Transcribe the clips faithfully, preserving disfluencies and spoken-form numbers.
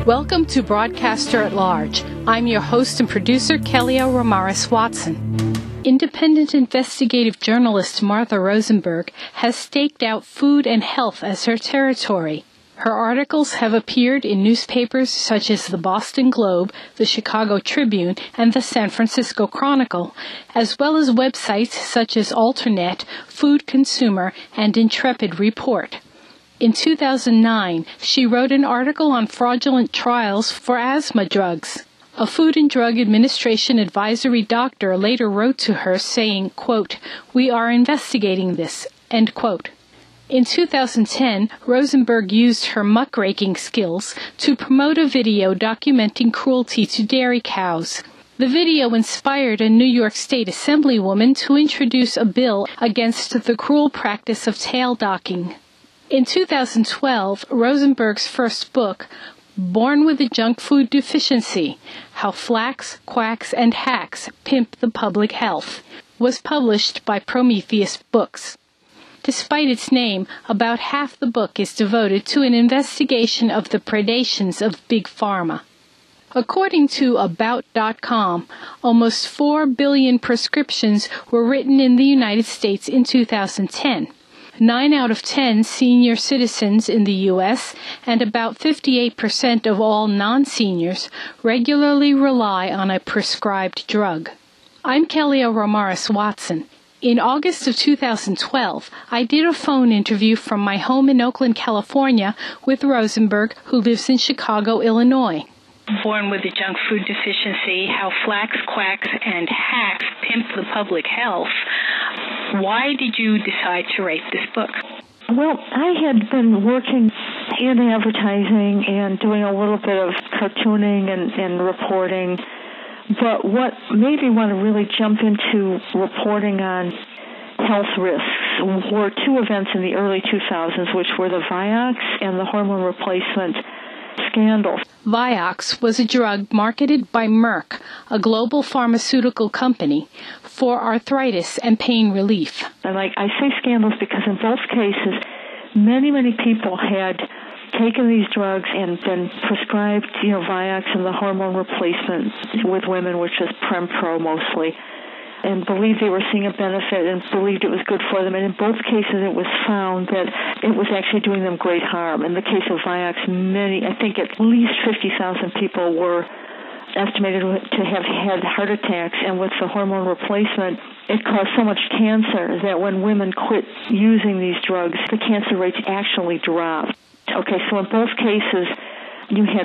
Welcome to Broadcaster at Large. I'm your host and producer, Kelly-O Ramirez Watson. Independent investigative journalist Martha Rosenberg has staked out food and health as her territory. Her articles have appeared in newspapers such as the Boston Globe, the Chicago Tribune, and the San Francisco Chronicle, as well as websites such as Alternet, Food Consumer, and Intrepid Report. In two thousand nine, she wrote an article on fraudulent trials for asthma drugs. A Food and Drug Administration advisory doctor later wrote to her saying, quote, "We are investigating this," end quote. In two thousand ten, Rosenberg used her muckraking skills to promote a video documenting cruelty to dairy cows. The video inspired a New York State Assemblywoman to introduce a bill against the cruel practice of tail docking. In two thousand twelve, Rosenberg's first book, Born with a Junk Food Deficiency, How Flax, Quacks, and Hacks Pimp the Public Health, was published by Prometheus Books. Despite its name, about half the book is devoted to an investigation of the predations of Big Pharma. According to About dot com, almost four billion prescriptions were written in the United States in two thousand ten. Nine out of ten senior citizens in the U S and about fifty-eight percent of all non-seniors regularly rely on a prescribed drug. I'm Kelly-O Ramirez Watson. In August of two thousand twelve, I did a phone interview from my home in Oakland, California, with Rosenberg, who lives in Chicago, Illinois. Born with a Junk Food Deficiency, How Flax, Quacks, and Hacks Pimp the Public Health. Why did you decide to write this book? Well, I had been working in advertising and doing a little bit of cartooning and, and reporting. But what made me want to really jump into reporting on health risks were two events in the early two thousands, which were the Vioxx and the hormone replacement scandal. Vioxx was a drug marketed by Merck, a global pharmaceutical company, for arthritis and pain relief. And like I say scandals because in both cases, many, many people had taken these drugs and been prescribed, you know, Vioxx and the hormone replacement with women, which is Prempro mostly, and believed they were seeing a benefit and believed it was good for them. And in both cases, it was found that it was actually doing them great harm. In the case of Vioxx, many, I think at least fifty thousand people were estimated to have had heart attacks. And with the hormone replacement, it caused so much cancer that when women quit using these drugs, the cancer rates actually dropped. Okay, so in both cases, you had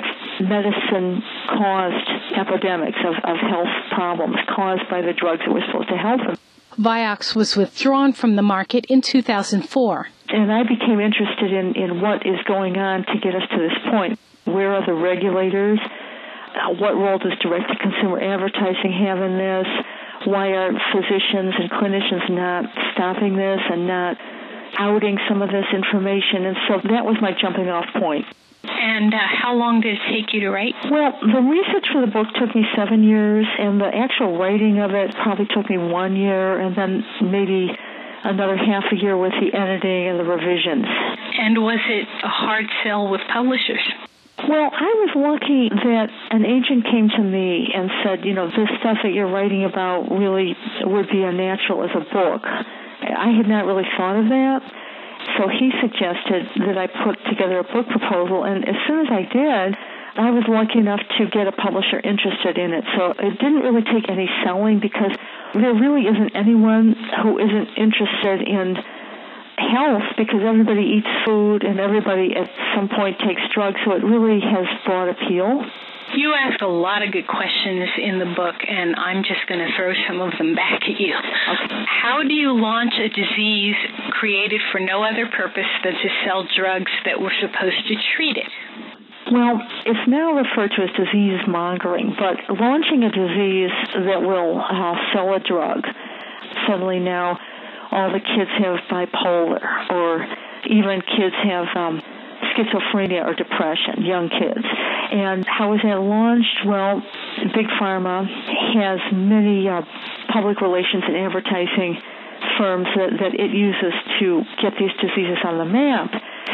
medicine-caused epidemics of, of health problems caused by the drugs that were supposed to help them. Vioxx was withdrawn from the market in two thousand four. And I became interested in, in what is going on to get us to this point. Where are the regulators? Uh, what role does direct-to-consumer advertising have in this? Why are physicians and clinicians not stopping this and not outing some of this information? And so that was my jumping-off point. And uh, how long did it take you to write? Well, the research for the book took me seven years, and the actual writing of it probably took me one year, and then maybe another half a year with the editing and the revisions. And was it a hard sell with publishers? Well, I was lucky that an agent came to me and said, you know, this stuff that you're writing about really would be unnatural as a book. I had not really thought of that. So he suggested that I put together a book proposal, and as soon as I did, I was lucky enough to get a publisher interested in it. So it didn't really take any selling because there really isn't anyone who isn't interested in health because everybody eats food and everybody at some point takes drugs, so it really has broad appeal. You asked a lot of good questions in the book, and I'm just going to throw some of them back at you. Okay. How do you launch a disease created for no other purpose than to sell drugs that were supposed to treat it? Well, it's now referred to as disease mongering, but launching a disease that will uh, sell a drug, suddenly now all the kids have bipolar, or even kids have um, schizophrenia or depression, young kids. And how is that launched? Well, Big Pharma has many uh, public relations and advertising firms that, that it uses to get these diseases on the map.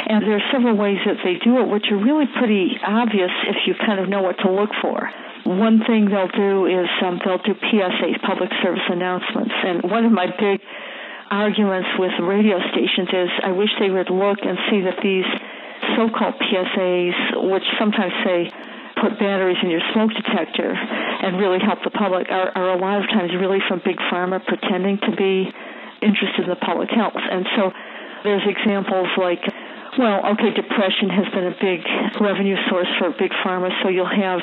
And there are several ways that they do it, which are really pretty obvious if you kind of know what to look for. One thing they'll do is um, they'll do P S As, public service announcements. And one of my big arguments with radio stations is I wish they would look and see that these so-called P S As, which sometimes say put batteries in your smoke detector and really help the public, are, are a lot of times really from Big Pharma pretending to be interested in the public health. And so there's examples like, well, okay, depression has been a big revenue source for Big Pharma, so you'll have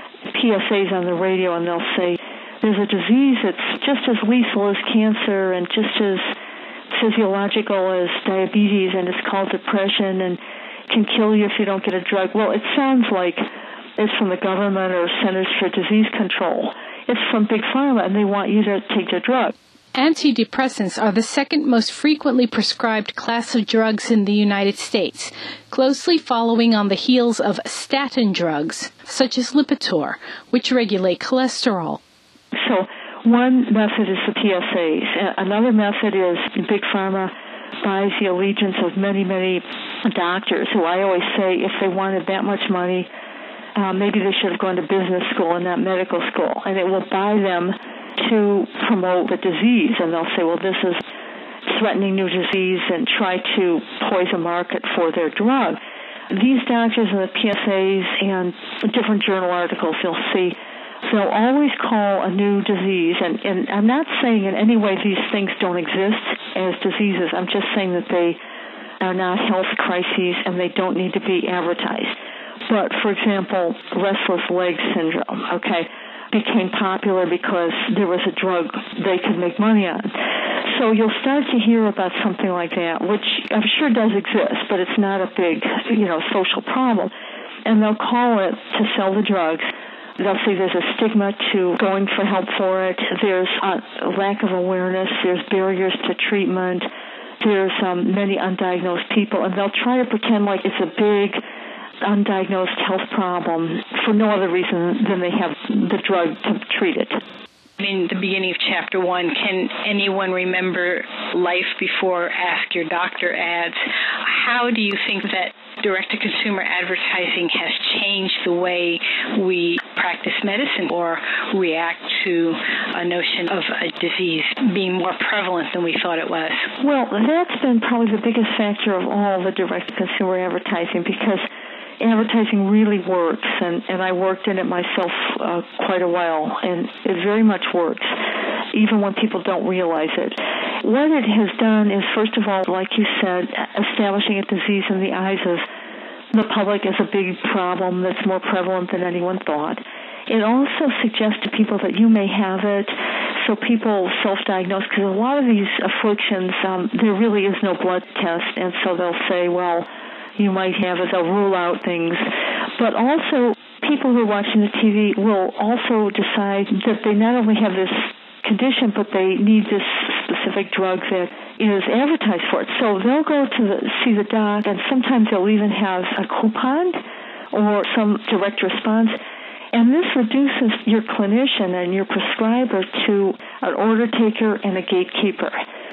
P S As on the radio and they'll say, there's a disease that's just as lethal as cancer and just as physiological as diabetes, and it's called depression and can kill you if you don't get a drug. Well, it sounds like it's from the government or Centers for Disease Control. It's from Big Pharma, and they want you to take the drug. Antidepressants are the second most frequently prescribed class of drugs in the United States, closely following on the heels of statin drugs, such as Lipitor, which regulate cholesterol. So one method is the P S As. Another method is Big Pharma buys the allegiance of many, many doctors who I always say if they wanted that much money, uh, maybe they should have gone to business school and not medical school. And it will buy them to promote the disease. And they'll say, well, this is threatening new disease, and try to poison market for their drug. These doctors and the P S As and different journal articles you'll see, they'll always call a new disease, and, and I'm not saying in any way these things don't exist as diseases. I'm just saying that they are not health crises and they don't need to be advertised. But, for example, restless leg syndrome, okay, became popular because there was a drug they could make money on. So you'll start to hear about something like that, which I'm sure does exist, but it's not a big, you know, social problem. And they'll call it to sell the drugs. They'll say there's a stigma to going for help for it. There's a lack of awareness. There's barriers to treatment. There's um, many undiagnosed people, and they'll try to pretend like it's a big undiagnosed health problem for no other reason than they have the drug to treat it. In the beginning of chapter one, can anyone remember life before Ask Your Doctor ads? How do you think that direct-to-consumer advertising has changed the way we practice medicine or react to a notion of a disease being more prevalent than we thought it was? Well, that's been probably the biggest factor of all the direct-to-consumer advertising, because advertising really works, and, and I worked in it myself uh, quite a while, and it very much works, even when people don't realize it. What it has done is, first of all, like you said, establishing a disease in the eyes of the public as a big problem that's more prevalent than anyone thought. It also suggests to people that you may have it, so people self-diagnose, because a lot of these afflictions, um, there really is no blood test, and so they'll say, well, you might have it. They'll rule out things. But also, people who are watching the T V will also decide that they not only have this condition, but they need this specific drug that is advertised for it. So they'll go to the, see the doc, and sometimes they'll even have a coupon or some direct response. And this reduces your clinician and your prescriber to an order taker and a gatekeeper.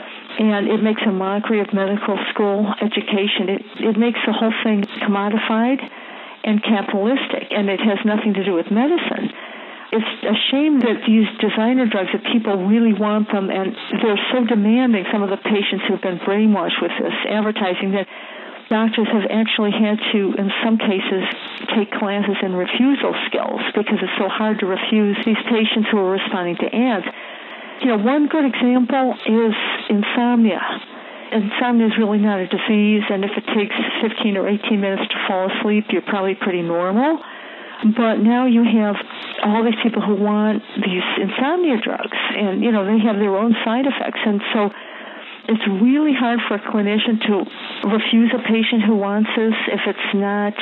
And it makes a mockery of medical school education. It, it makes the whole thing commodified and capitalistic, and it has nothing to do with medicine. It's a shame that these designer drugs, that people really want them, and they're so demanding, some of the patients who've been brainwashed with this advertising, that doctors have actually had to, in some cases, take classes in refusal skills because it's so hard to refuse these patients who are responding to ads. You know, one good example is insomnia. Insomnia is really not a disease, and if it takes fifteen or eighteen minutes to fall asleep, you're probably pretty normal. But now you have all these people who want these insomnia drugs, and, you know, they have their own side effects. And so it's really hard for a clinician to refuse a patient who wants this if it's not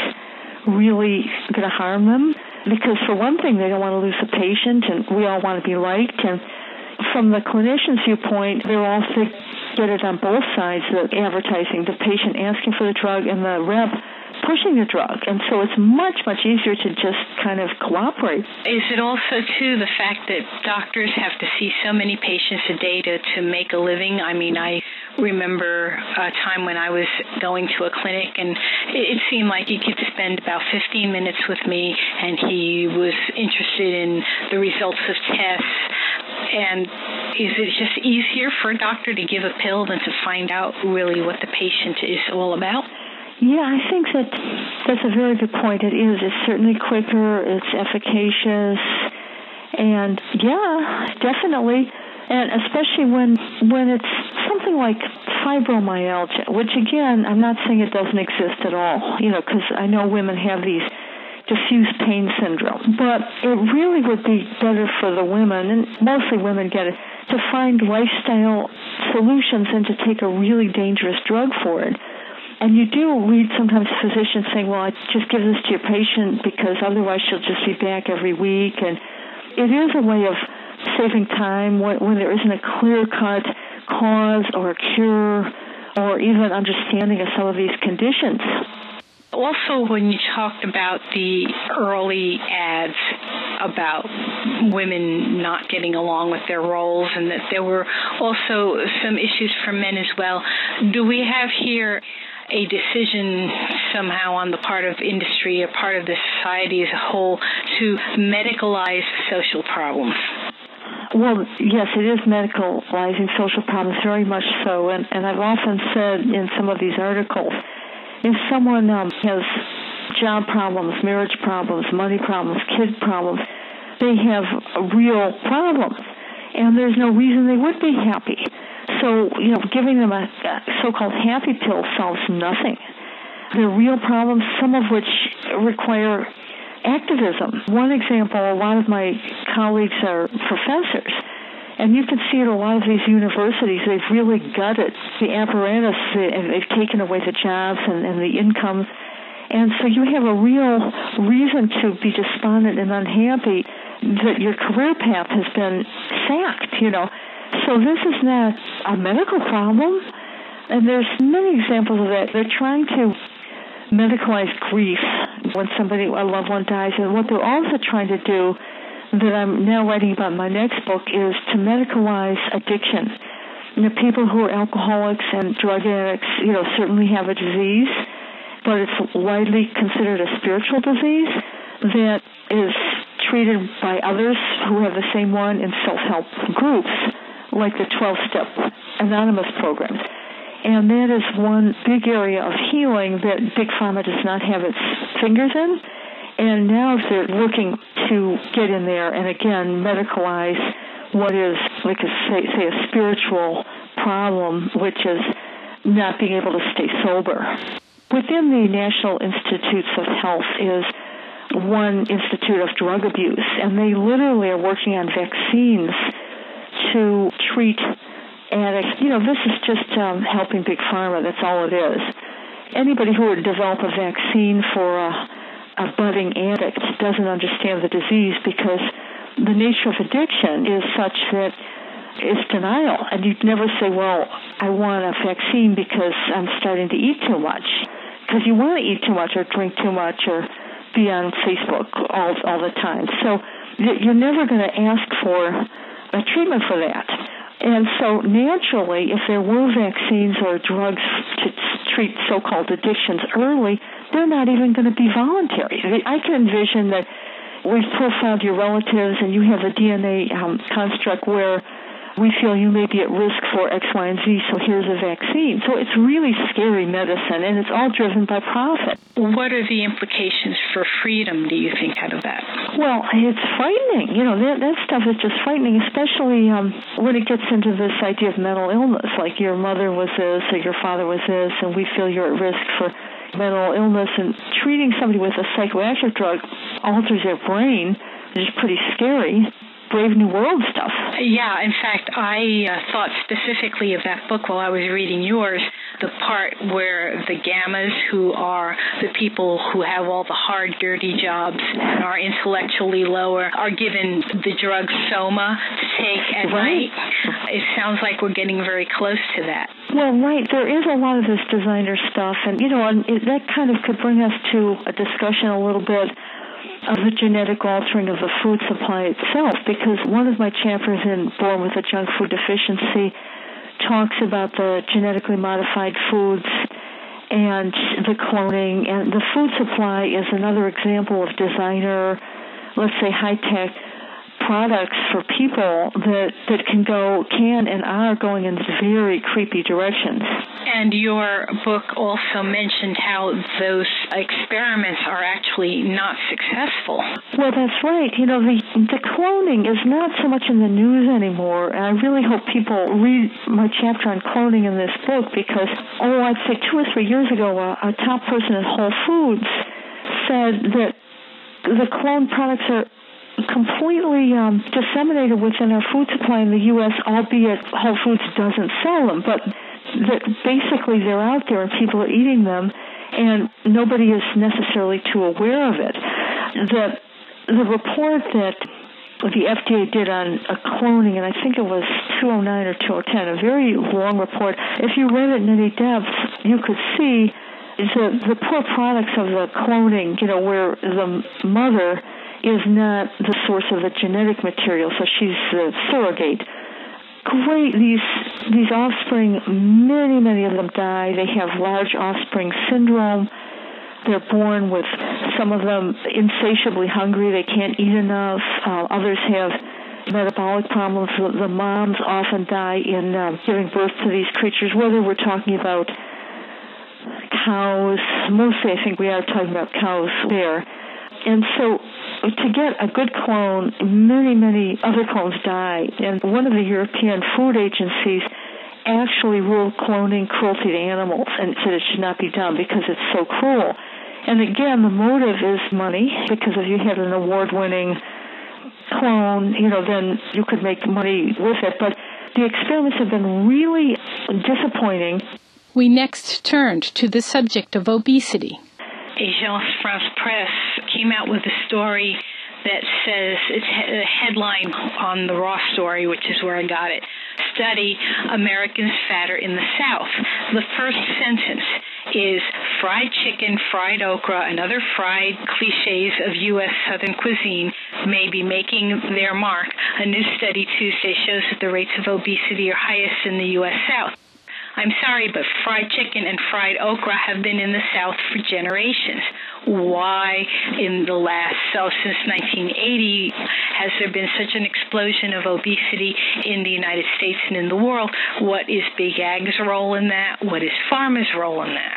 really going to harm them. Because, for one thing, they don't want to lose a patient, and we all want to be liked. And from the clinician's viewpoint, they're all sick, get it on both sides, the advertising, the patient asking for the drug, and the rep pushing the drug. And so it's much, much easier to just kind of cooperate. Is it also, too, the fact that doctors have to see so many patients a day to, to make a living? I mean, I remember a time when I was going to a clinic, and it seemed like he could spend about fifteen minutes with me, and he was interested in the results of tests. And is it just easier for a doctor to give a pill than to find out really what the patient is all about? Yeah, I think that that's a very good point. It is. It's certainly quicker. It's efficacious. And, yeah, definitely. And especially when when it's something like fibromyalgia, which, again, I'm not saying it doesn't exist at all, you know, because I know women have these diffuse pain syndrome. But it really would be better for the women, and mostly women get it, to find lifestyle solutions and to take a really dangerous drug for it. And you do read sometimes physicians saying, well, just give this to your patient because otherwise she'll just be back every week. And it is a way of saving time when, when there isn't a clear-cut cause or a cure or even understanding of some of these conditions. Also, when you talked about the early ads about women not getting along with their roles and that there were also some issues for men as well, do we have here a decision somehow on the part of industry or part of the society as a whole to medicalize social problems? Well, yes, it is medicalizing social problems, very much so. And, and I've often said in some of these articles, if someone um, has job problems, marriage problems, money problems, kid problems, they have real problems. And there's no reason they would be happy. So, you know, giving them a, a so-called happy pill solves nothing. They're real problems, some of which require activism. One example, a lot of my colleagues are professors, and you can see at a lot of these universities, they've really gutted the apparatus, and they've taken away the jobs and, and the incomes. And so you have a real reason to be despondent and unhappy that your career path has been sacked, you know. So this is not a medical problem, and there's many examples of that. They're trying to medicalize grief when somebody, a loved one dies, and what they're also trying to do, that I'm now writing about in my next book, is to medicalize addiction. You know, people who are alcoholics and drug addicts, you know, certainly have a disease, but it's widely considered a spiritual disease that is treated by others who have the same one in self-help groups, like the twelve-step anonymous programs. And that is one big area of healing that Big Pharma does not have its fingers in. And now they're looking to get in there and, again, medicalize what is, like a, say, say, a spiritual problem, which is not being able to stay sober. Within the National Institutes of Health is one Institute of Drug Abuse, and they literally are working on vaccines to treat addicts. You know, this is just um, helping Big Pharma. That's all it is. Anybody who would develop a vaccine for a, a budding addict doesn't understand the disease, because the nature of addiction is such that it's denial. And you'd never say, well, I want a vaccine because I'm starting to eat too much. Because you want to eat too much or drink too much or be on Facebook all, all the time. So you're never going to ask for a treatment for that. And so naturally, if there were vaccines or drugs to treat so-called addictions early, they're not even going to be voluntary. I can envision that we've profiled your relatives and you have a D N A um, construct where we feel you may be at risk for X, Y, and Z, so here's a vaccine. So it's really scary medicine, and it's all driven by profit. What are the implications for freedom, do you think, out of that? Well, it's frightening. You know, that, that stuff is just frightening, especially um, when it gets into this idea of mental illness, like your mother was this or your father was this, and we feel you're at risk for mental illness. And treating somebody with a psychoactive drug alters their brain, which is pretty scary. Brave New World stuff. Yeah, in fact, I uh, thought specifically of that book while I was reading yours, the part where the gammas, who are the people who have all the hard, dirty jobs and are intellectually lower, are given the drug Soma to take at right. night. It sounds like we're getting very close to that. Well, right. There is a lot of this designer stuff, and, you know, and it, that kind of could bring us to a discussion a little bit of the genetic altering of the food supply itself, because one of my chapters in Born with a Junk Food Deficiency talks about the genetically modified foods and the cloning, and the food supply is another example of designer, let's say high-tech products for people that, that can go, can and are going in very creepy directions. And your book also mentioned how those experiments are actually not successful. Well, that's right. You know, the, the cloning is not so much in the news anymore, and I really hope people read my chapter on cloning in this book, because, oh, I'd say two or three years ago, a, a top person at Whole Foods said that the cloned products are completely um, disseminated within our food supply in the U S, albeit Whole Foods doesn't sell them, but that basically they're out there and people are eating them, and nobody is necessarily too aware of it. The, the report that the F D A did on a cloning, and I think it was two oh nine or two oh ten, a very long report. If you read it in any depth, you could see the, the poor products of the cloning, you know, where the mother is not the source of the genetic material, so she's the surrogate. Great, these these offspring, many, many of them die. They have large offspring syndrome. They're born with, some of them, insatiably hungry. They can't eat enough. Uh, others have metabolic problems. The moms often die in uh, giving birth to these creatures, whether we're talking about cows. Mostly, I think we are talking about cows there. And so to get a good clone, many, many other clones die. And one of the European food agencies actually ruled cloning cruelty to animals and said it should not be done because it's so cruel. And again, the motive is money, because if you had an award-winning clone, you know, then you could make money with it. But the experiments have been really disappointing. We next turned to the subject of obesity. Agence France Presse came out with a story that says, it's a headline on the Raw story, which is where I got it, study Americans fatter in the South. The first sentence is, fried chicken, fried okra, and other fried cliches of U S Southern cuisine may be making their mark. A new study Tuesday shows that the rates of obesity are highest in the U S South. I'm sorry, but fried chicken and fried okra have been in the South for generations. Why in the last, so since nineteen eighty, has there been such an explosion of obesity in the United States and in the world? What is Big Ag's role in that? What is pharma's role in that?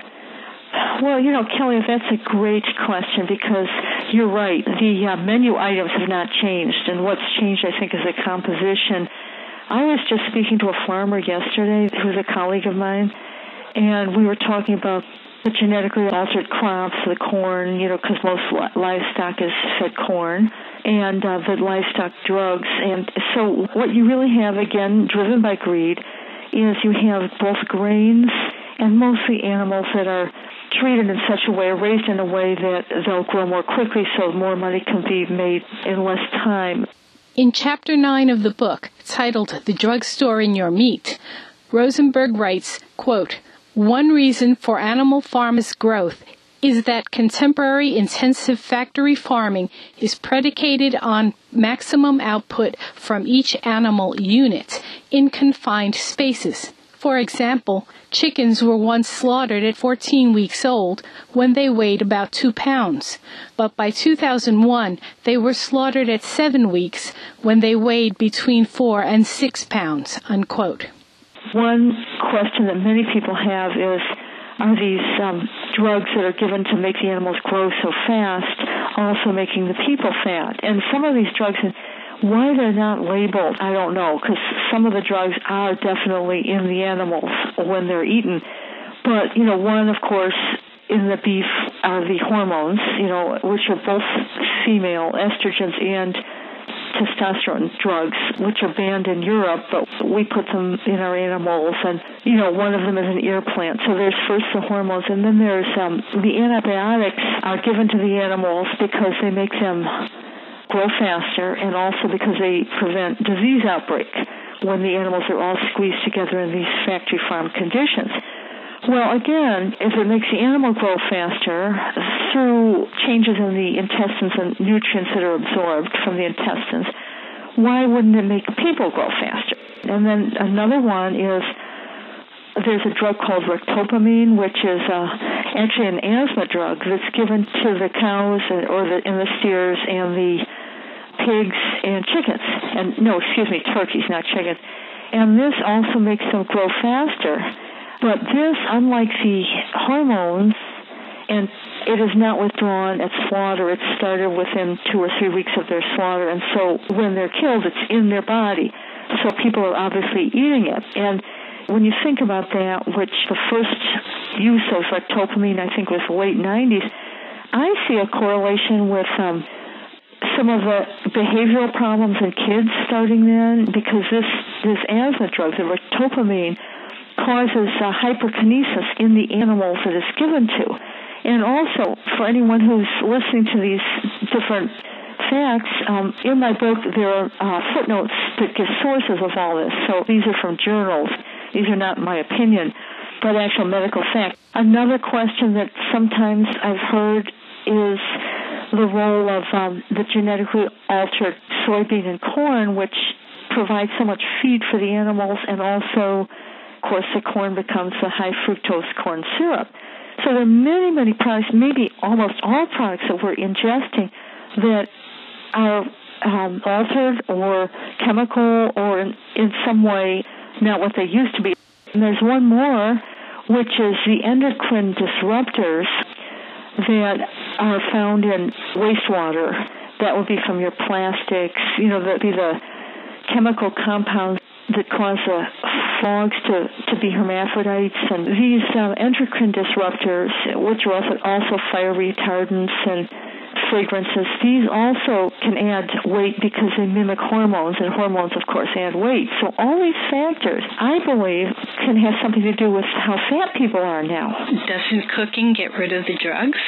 Well, you know, Kelly, that's a great question, because you're right. The uh, menu items have not changed, and what's changed, I think, is the composition. I was just speaking to a farmer yesterday who's a colleague of mine, and we were talking about the genetically altered crops, the corn, you know, because most livestock is fed corn, and uh, the livestock drugs. And so what you really have, again, driven by greed, is you have both grains and mostly animals that are treated in such a way, raised in a way that they'll grow more quickly so more money can be made in less time. In Chapter nine of the book, titled The Drugstore in Your Meat, Rosenberg writes, quote, one reason for animal pharma's growth is that contemporary intensive factory farming is predicated on maximum output from each animal unit in confined spaces. For example, chickens were once slaughtered at fourteen weeks old when they weighed about two pounds. But by two thousand one, they were slaughtered at seven weeks when they weighed between four and six pounds, unquote. One question that many people have is, are these um, drugs that are given to make the animals grow so fast also making the people fat? And some of these drugs, why they're not labeled, I don't know, because some of the drugs are definitely in the animals when they're eaten. But, you know, one, of course, in the beef are the hormones, you know, which are both female, estrogens and testosterone drugs, which are banned in Europe, but we put them in our animals. And, you know, one of them is an ear plant. So there's first the hormones, and then there's um, the antibiotics are given to the animals because they make them grow faster, and also because they prevent disease outbreak when the animals are all squeezed together in these factory farm conditions. Well, again, if it makes the animal grow faster through changes in the intestines and nutrients that are absorbed from the intestines, why wouldn't it make people grow faster? And then another one is there's a drug called ractopamine, which is uh, actually an asthma drug that's given to the cows and, or the, and the steers and the pigs and chickens. And no, excuse me, turkeys, not chickens. And this also makes them grow faster. But this, unlike the hormones, and it is not withdrawn at slaughter. It's started within two or three weeks of their slaughter. And so when they're killed, it's in their body. So people are obviously eating it. And when you think about that, which the first use of ractopamine, I think, was late nineties, I see a correlation with um, some of the behavioral problems in kids starting then, because this, this asthma drug, the ractopamine, causes uh, hyperkinesis in the animals that it's given to. And also, for anyone who's listening to these different facts, um, in my book there are uh, footnotes that give sources of all this. So these are from journals. These are not my opinion, but actual medical fact. Another question that sometimes I've heard is the role of um, the genetically altered soybean and corn, which provides so much feed for the animals, and also, of course, the corn becomes the high fructose corn syrup. So there are many, many products, maybe almost all products that we're ingesting that are um, altered or chemical or in, in some way not what they used to be. And there's one more, which is the endocrine disruptors that are found in wastewater. That would be from your plastics, you know, that would be the chemical compounds that cause the frogs to, to be hermaphrodites. And these uh, endocrine disruptors, which are also, also fire retardants and fragrances, these also can add weight because they mimic hormones, and hormones, of course, add weight. So all these factors, I believe, can have something to do with how fat people are now. Doesn't cooking get rid of the drugs?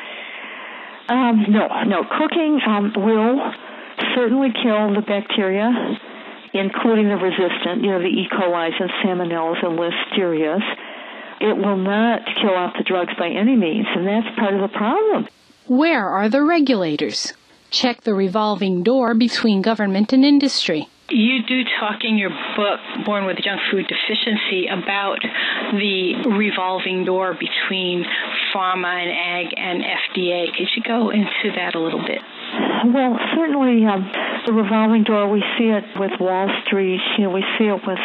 Um, no, no. Cooking um, will certainly kill the bacteria, including the resistant, you know, the E. coli's and salmonellas and listerias. It will not kill off the drugs by any means, and that's part of the problem. Where are the regulators? Check the revolving door between government and industry. You do talk in your book, Born with Junk Food Deficiency, about the revolving door between pharma and ag and F D A. Could you go into that a little bit? Well, certainly um, the revolving door, we see it with Wall Street, you know, we see it with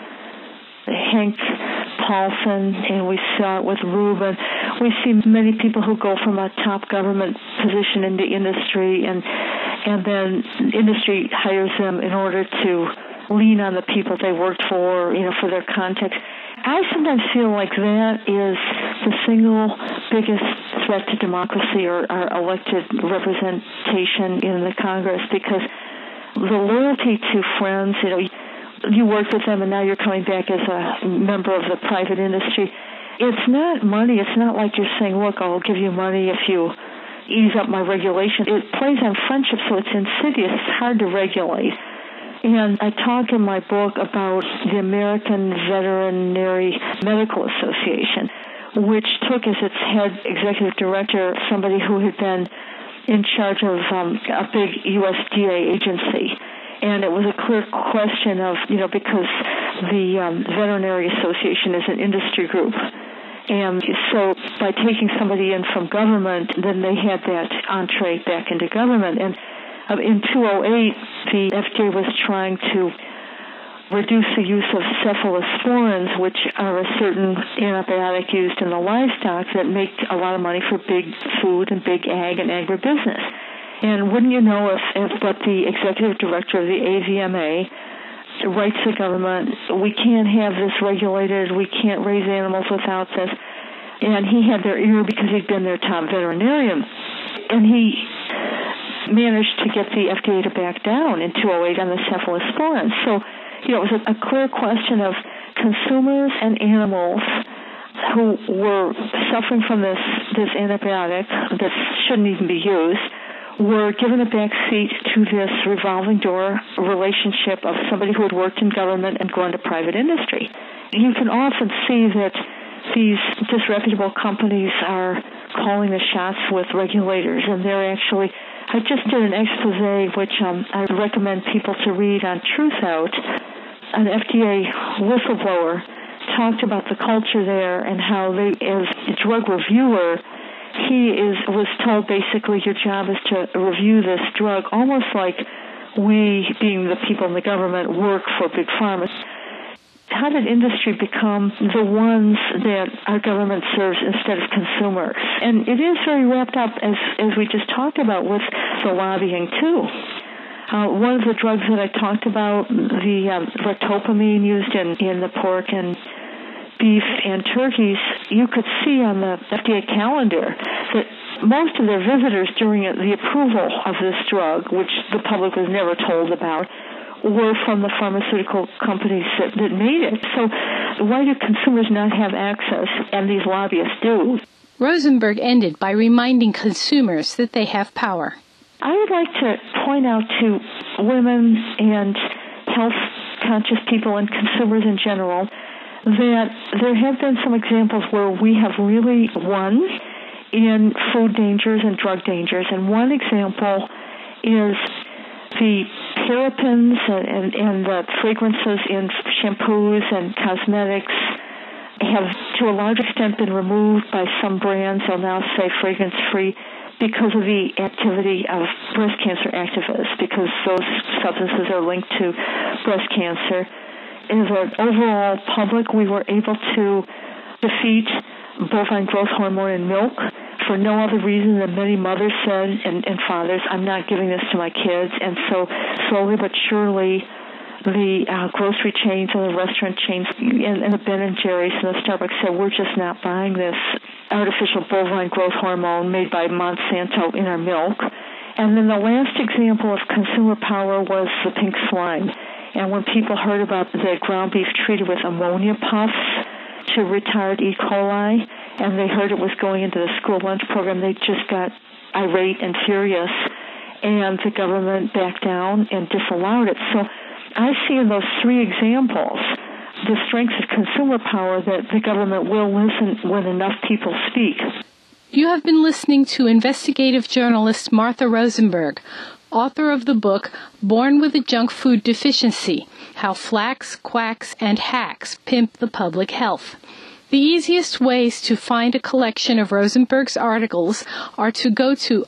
Hank Paulson, and we saw it with Rubin. We see many people who go from a top government position into industry, and and then industry hires them in order to lean on the people they worked for, you know, for their context. I sometimes feel like that is the single biggest threat to democracy or our elected representation in the Congress, because the loyalty to friends, you know, you worked with them and now you're coming back as a member of the private industry. It's not money. It's not like you're saying, look, I'll give you money if you ease up my regulation. It plays on friendship, so it's insidious. It's hard to regulate. And I talk in my book about the American Veterinary Medical Association, which took as its head executive director somebody who had been in charge of um, a big U S D A agency. And it was a clear question of, you know, because the um, Veterinary Association is an industry group. And so by taking somebody in from government, then they had that entree back into government. And uh, in two thousand eight, the F D A was trying to reduce the use of cephalosporins, which are a certain antibiotic used in the livestock that make a lot of money for big food and big ag and agribusiness. And wouldn't you know if, if but the executive director of the A V M A writes to the government, we can't have this regulated, we can't raise animals without this. And he had their ear because he'd been their top veterinarian. And he managed to get the F D A to back down in two thousand eight on the cephalosporin. So, you know, it was a, a clear question of consumers and animals who were suffering from this, this antibiotic that shouldn't even be used were given a back seat to this revolving door relationship of somebody who had worked in government and gone to private industry. You can often see that these disreputable companies are calling the shots with regulators, and they're actually, I just did an expose which um, I recommend people to read on Truth Out. An F D A whistleblower talked about the culture there and how they, as a drug reviewer, he is was told basically your job is to review this drug almost like we, being the people in the government, work for big pharma. How did industry become the ones that our government serves instead of consumers? And it is very wrapped up, as, as we just talked about, with the lobbying, too. Uh, one of the drugs that I talked about, the um, ractopamine used in, in the pork and beef and turkeys, you could see on the F D A calendar that most of their visitors during the approval of this drug, which the public was never told about, were from the pharmaceutical companies that, that made it. So why do consumers not have access, and these lobbyists do? Rosenberg ended by reminding consumers that they have power. I would like to point out to women and health-conscious people and consumers in general that there have been some examples where we have really won in food dangers and drug dangers. And one example is the parabens and, and, and the fragrances in shampoos and cosmetics have, to a large extent, been removed by some brands. They'll now say fragrance-free because of the activity of breast cancer activists, because those substances are linked to breast cancer. As an overall public, we were able to defeat bovine growth hormone in milk for no other reason than many mothers said, and, and fathers, I'm not giving this to my kids. And so slowly but surely, the uh, grocery chains and the restaurant chains and, and the Ben and Jerry's and the Starbucks said, we're just not buying this artificial bovine growth hormone made by Monsanto in our milk. And then the last example of consumer power was the pink slime. And when people heard about the ground beef treated with ammonia puffs to retard E. coli, and they heard it was going into the school lunch program, they just got irate and furious, and the government backed down and disallowed it. So I see in those three examples the strength of consumer power, that the government will listen when enough people speak. You have been listening to investigative journalist Martha Rosenberg, author of the book Born with a Junk Food Deficiency, How Flax, Quacks, and Hacks Pimp the Public Health. The easiest ways to find a collection of Rosenberg's articles are to go to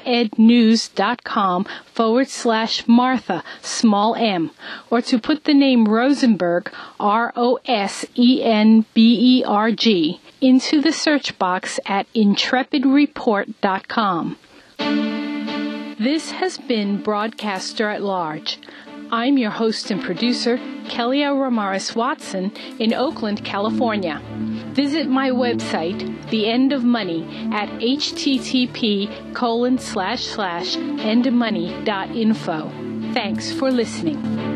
opednews.com forward slash Martha, small m, or to put the name Rosenberg, R O S E N B E R G, into the search box at intrepid report dot com. This has been Broadcaster at Large. I'm your host and producer, Kelly L. Ramirez Watson, in Oakland, California. Visit my website, The End of Money, at http colon slash slash endmoney dot info. Thanks for listening.